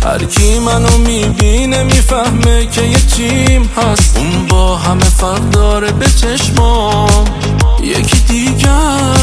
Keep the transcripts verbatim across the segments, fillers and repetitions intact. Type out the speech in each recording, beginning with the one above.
هر کی منو میبینه میفهمه که یه تیم هست. اون با همه فرق داره به چشمام یکی دیگه،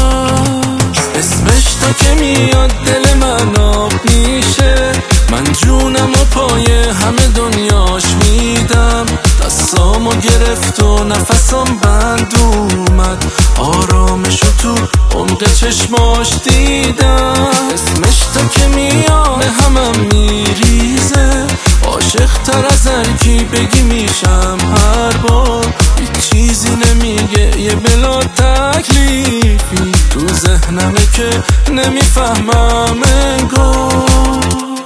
اسمش تا که میاد دل من آب میشه. من جونم و پای همه دنیاش میدم. دستامو گرفت و نفسام بند اومد، آرامشو تو عمق چشماش دیدم. اسمش تا که میاد همم میریزه، عاشق تر از هر کی بگی میشم هر بار. هیچ چیزی نمیگه یه بلا تکلیفی تو ذهنمه که نمیفهمم انگار.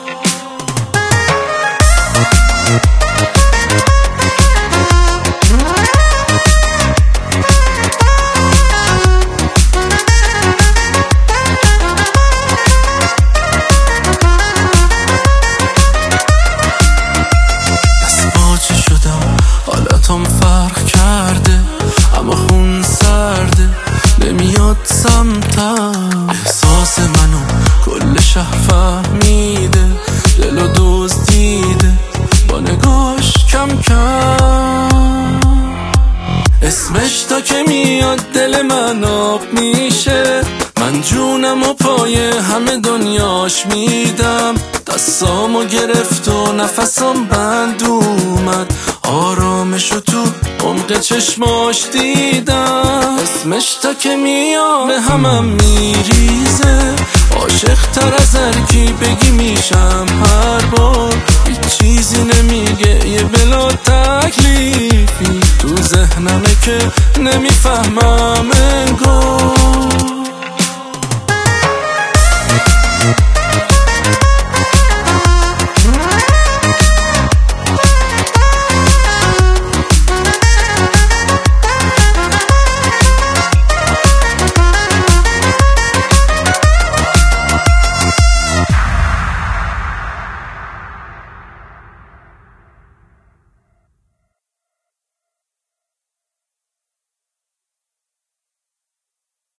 حالتم فرق کرده اما خون سرده، نمیاد سمتم. احساس منو کل شهر فهمیده، دل و دزدیده با نگاش کم کم. اسمش تا که میاد دل من آب میشه. من جونم و پای همه دنیاش میدم. دستامو گرفت و نفسام بند اومد، آرامشو تو عمق چشماش دیدم. اسمش تا که میاد به همم میریزه، عاشق تر از هر کی بگی میشم هر بار. هیچ چیزی نمیگه یه بلا تکلیفی تو ذهنمه که نمیفهمم